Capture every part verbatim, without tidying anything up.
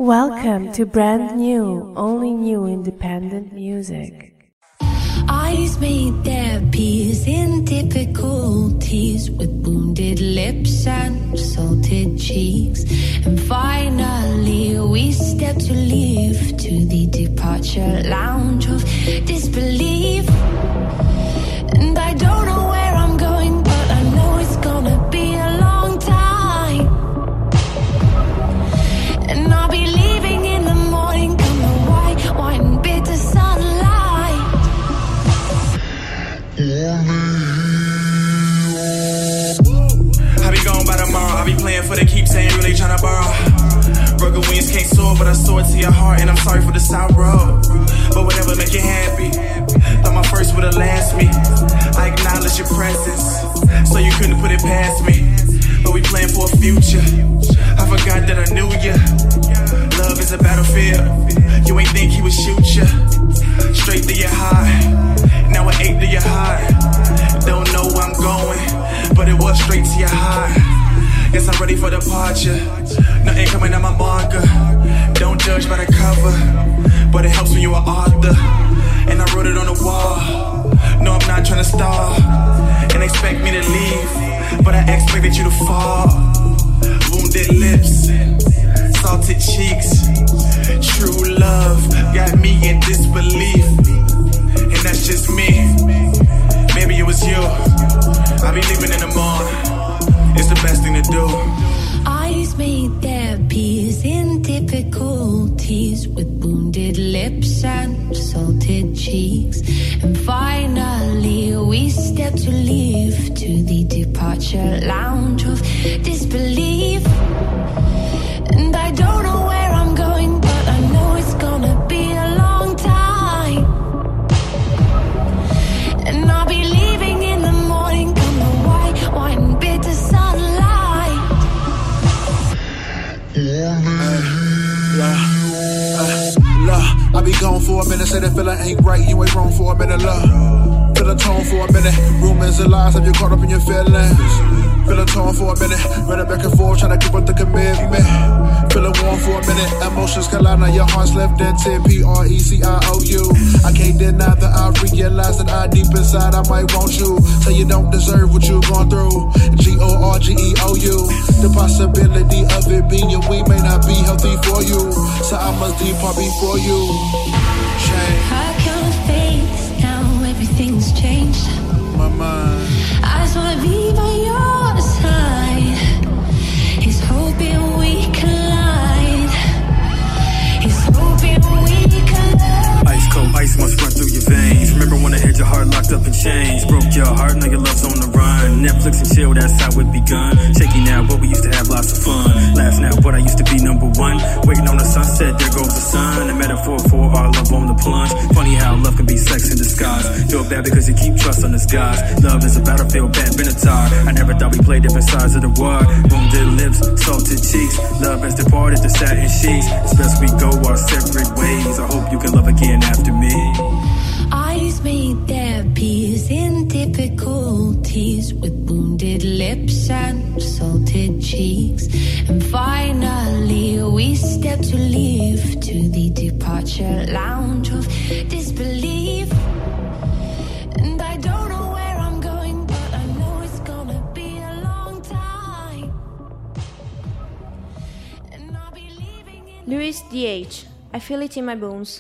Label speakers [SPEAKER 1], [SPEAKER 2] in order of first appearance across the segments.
[SPEAKER 1] Welcome to brand new, only new independent music.
[SPEAKER 2] Eyes made their peace in difficulties, with wounded lips and salted cheeks. And finally we step to leave, to the departure lounge of disbelief. And I don't know where I'm going, but I know it's gonna be a long time. And I'll be leaving in the morning, come the white, white and bitter sunlight.
[SPEAKER 3] I be gone by tomorrow, I be playing for the keeps, ain't really tryna borrow. Rugged wings can't soar, but I soar to your heart, and I'm sorry for the sorrow. But whatever make you happy, thought my first would've last me. I acknowledge your presence, so you couldn't put it past me. But we playing for a future, I forgot that I knew ya. Love is a battlefield, you ain't think he would shoot ya. Straight to your heart, now an eight to your heart. Don't know where I'm going, but it was straight to your heart. Guess I'm ready for departure, nothing coming out my marker. Don't judge by the cover, but it helps when you're an author. And I wrote it on the wall, no I'm not trying to stall. And expect me to leave, but I expected you to fall. Wounded lips, salted cheeks. True love got me in disbelief. And that's just me, maybe it was you. I'll be leaving in the morning, it's the best thing to do.
[SPEAKER 2] Eyes made their peace in difficulties, with wounded lips and salted cheeks. And finally we step to leave, to the departure lounge of disbelief. And I don't know where I'm going, but I know it's gonna be a long time. And I'll be leaving in the morning, come the white, white and bitter sunlight.
[SPEAKER 4] I be gone for a minute, say that feeling ain't right, you ain't wrong for a minute, love. Feel a tone for a minute, rumors and lies have you caught up in your feelings. Feel a tone for a minute, running back and forth, trying to keep up the commitment. Feeling warm for a minute, emotions collide, now your heart's left dented. P R E C I O U. I can't deny that I realize that I deep inside I might want you. So you don't deserve what you've gone through. G O R G E O U. The possibility of it being we may not be healthy for you, so I must depart before you. Shame.
[SPEAKER 2] I can't face now, everything's changed.
[SPEAKER 4] My mind,
[SPEAKER 2] I just wanna be by your side. He's hoping we collide. He's hoping we collide.
[SPEAKER 5] Ice cold ice must run through your veins. Remember when I had your heart locked up in chains? Broke your heart, now your love's on the run. Netflix and chill, that's how it begun. Shaky now, but we used to have lots of fun. Laughs now, but I used to be number one. Waiting on the sunset, there goes the sun. A metaphor for our love on the plunge. Funny how love can be sex in disguise. Feel bad because you keep trust on this guys. Love is a battlefield, bad Benatar. I never thought we played different sides of the war. Wounded lips, salted cheeks. Love has departed the satin sheets. It's best we go our separate ways. I hope you can love again after me.
[SPEAKER 2] Eyes made their peace in difficulties, with wounded lips and salted cheeks. And finally we step to leave, to the departure lounge of disbelief. And I don't know where I'm going, but I know it's gonna be a long time. And I'll be leaving in
[SPEAKER 6] Louis D H. I feel it in my bones.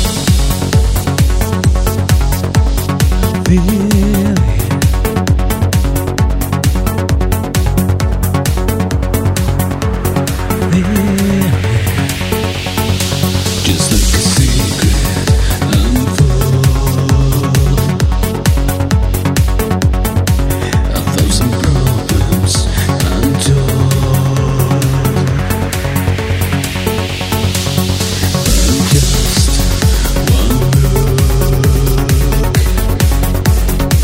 [SPEAKER 7] Feel it. Just like a secret unfold. A thousand problems untold. I'm just one look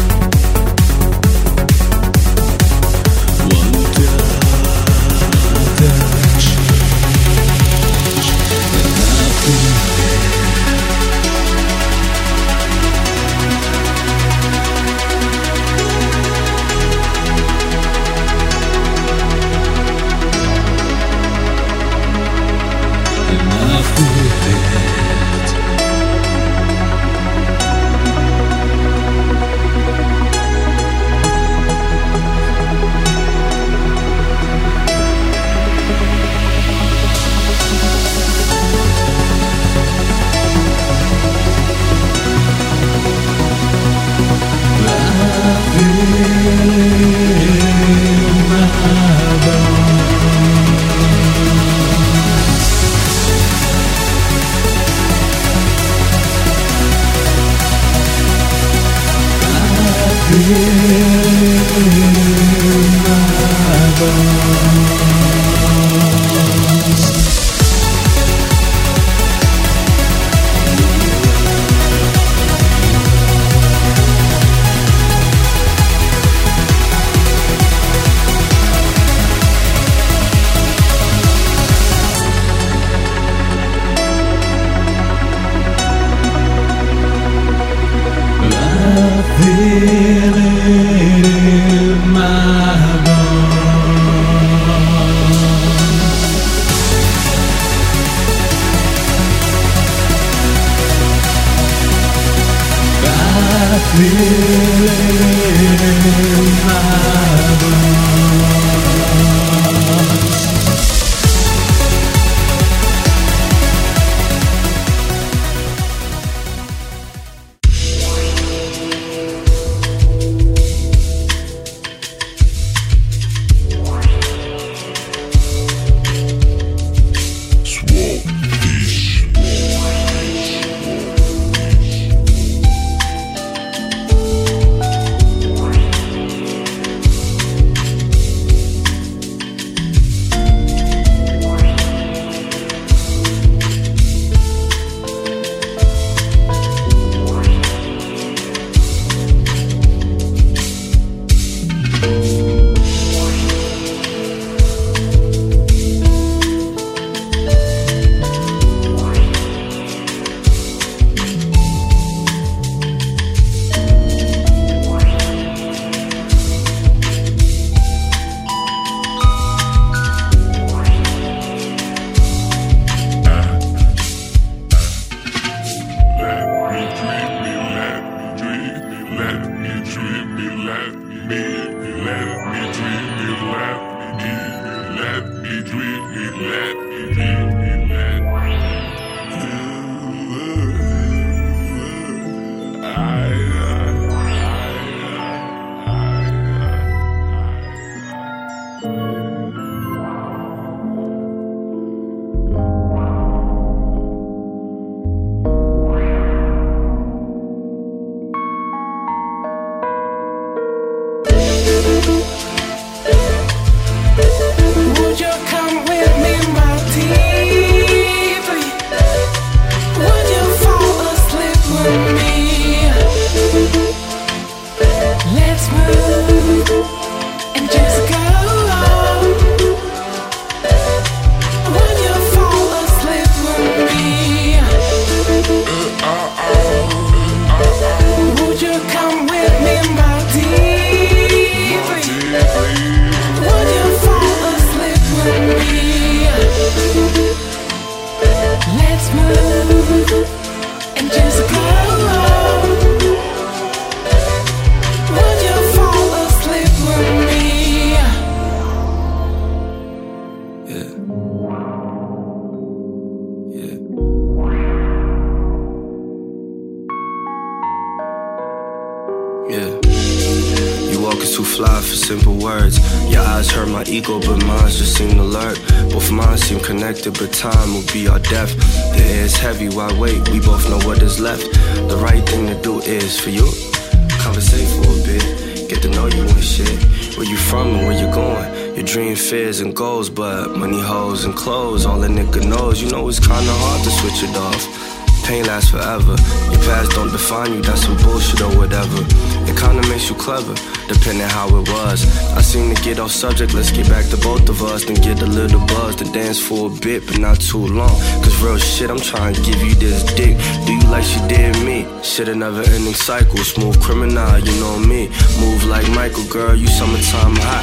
[SPEAKER 8] But time will be our death. The air is heavy, why wait? We both know what is left. The right thing to do is for you, conversate for a bit, get to know you and shit. Where you from and where you going? Your dream, fears, and goals, but money, hoes, and clothes, all a nigga knows. You know it's kinda hard to switch it off. Pain lasts forever. Your past don't define you, that's some bullshit or whatever. It kinda makes you clever, depending how it was. I seem to get off subject, let's get back to both of us. Then get a little buzz, to dance for a bit, but not too long. Cause real shit, I'm trying to give you this dick. Do you like she did me? Shit, a never ending cycle. Smooth criminal, you know me. Move like Michael, girl, you summertime hot.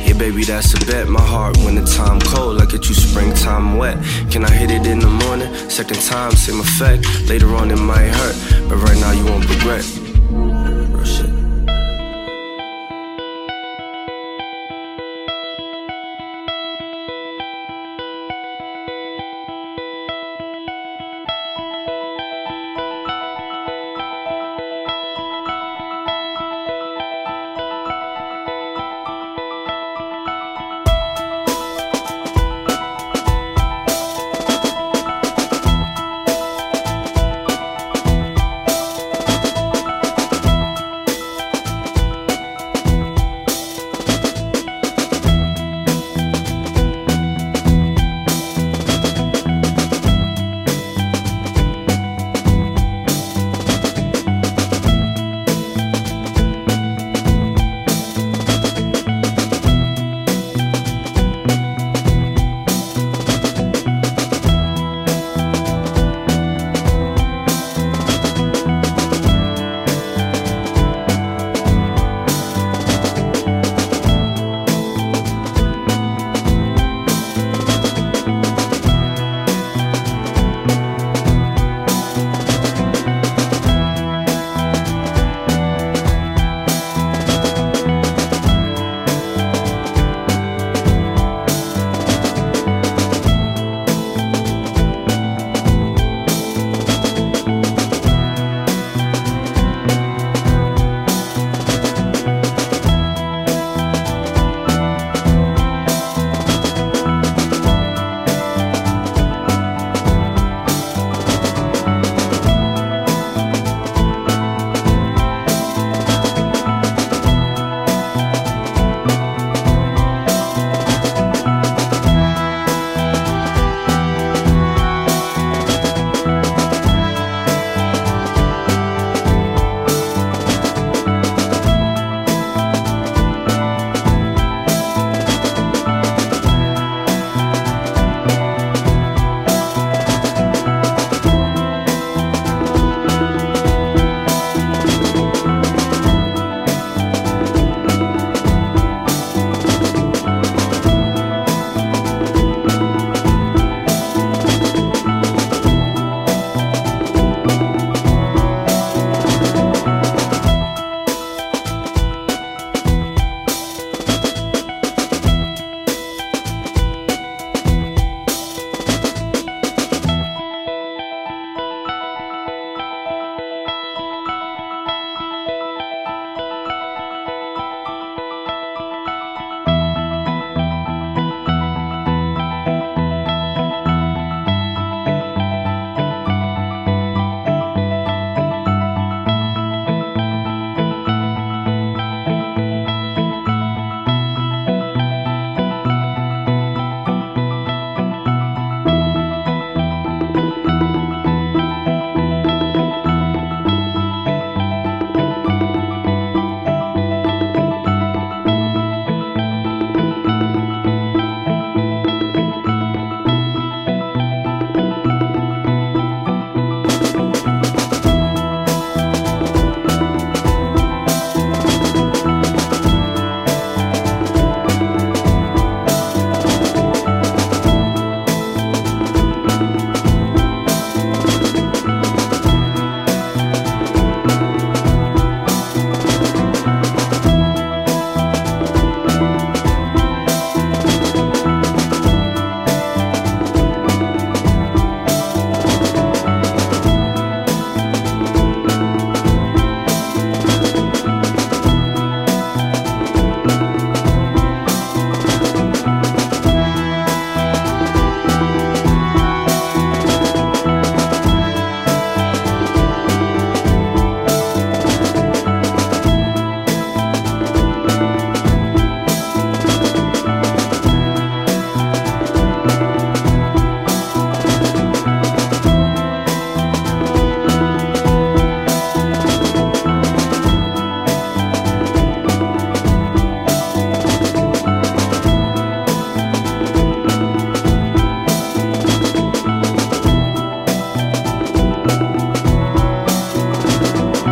[SPEAKER 8] Yeah, baby, that's a bet. My heart when the time cold, like get you springtime wet. Can I hit it in the morning? Second time, same effect. Later on it might hurt, but right now you won't regret. Real shit.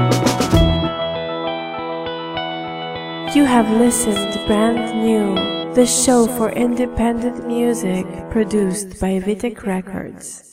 [SPEAKER 1] You have listened to brand new the show for independent music produced by Vitek Records.